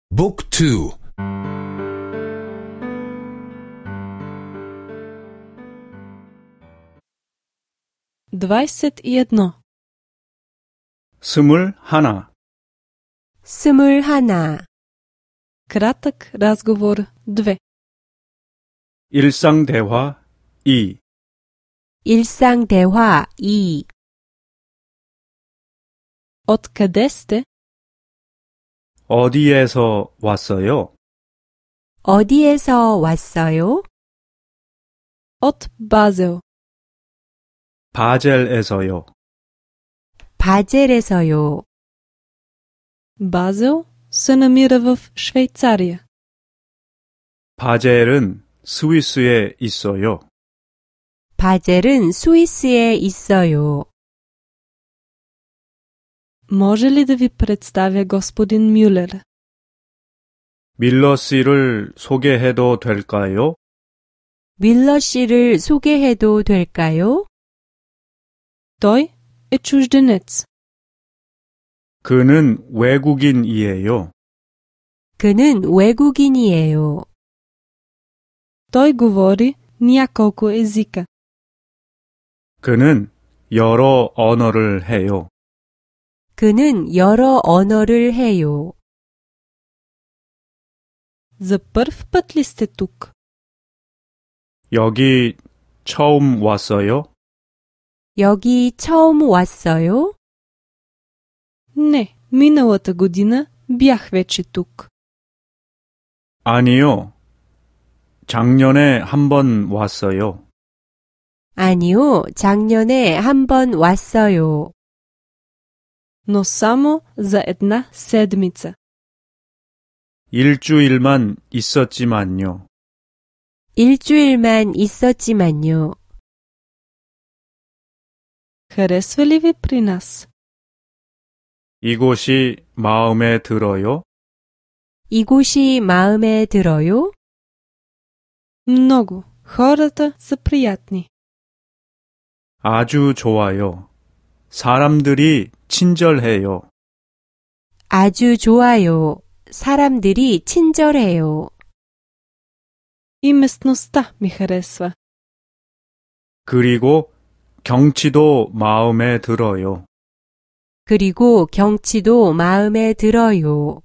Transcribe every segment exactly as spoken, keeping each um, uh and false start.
Book two. двадесет и едно. 스물 하나. 스물 하나. Кратък разговор две. 일상 대화 이. 일상 대화 이. Откъде сте? 어디에서 왔어요? 어디에서 왔어요? От Базел. 바젤에서요. 바젤에서요. Базел се намира в Швейцария. 바젤은 스위스에 있어요. 바젤은 스위스에 있어요. Може ли да ви представя господин Мюлер? 밀러 씨를 소개해도 될까요? 밀러 씨를 소개해도 될까요? Той е чужденец. 그는 외국인이에요. 그는 외국인이에요. Той говори няколко езика. 그는 여러 언어를 해요. 그는 여러 언어를 해요. За първ път ли сте тук? 여기 처음 왔어요? 여기 처음 왔어요? Не, миналата година бях вече тук. 아니요. 작년에 한 번 왔어요. 아니요, 작년에 한 번 왔어요. Но само за една седмица. 일주일만 있었지만요. 일주일만 있었지만요. Харесва ли ви при нас? 이곳이 마음에 들어요? 이곳이 마음에 들어요? Много. Хората са приятни. 아주 좋아요. 사람들이 친절해요. 아주 좋아요. 사람들이 친절해요. И местността ми харесва. 그리고 경치도 마음에 들어요. 그리고 경치도 마음에 들어요.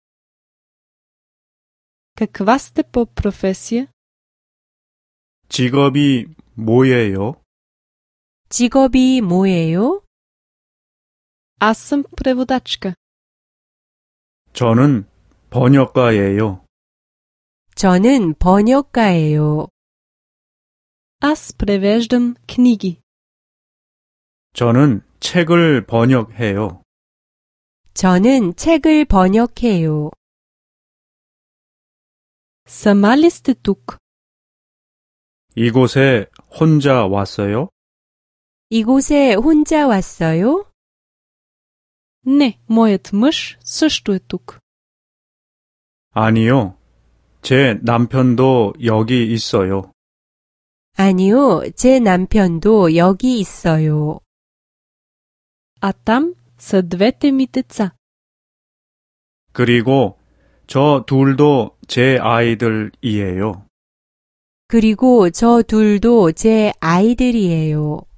Каква сте по професия? 직업이 뭐예요? 직업이 뭐예요? Аз съм преводачка. 저는 번역가예요. 저는 번역가예요. Аз превеждам книги. 저는 책을 번역해요. 저는 책을 번역해요. Сама ли сте тук? 이곳에 혼자 왔어요? 이곳에 혼자 왔어요? Не, моят мъж също е тук. 아니요. 제 남편도 여기 있어요. 아니요, 제 남편도 여기 있어요. А там са двете ми деца. 그리고 저 둘도 제 아이들이에요. 그리고 저 둘도 제 아이들이에요.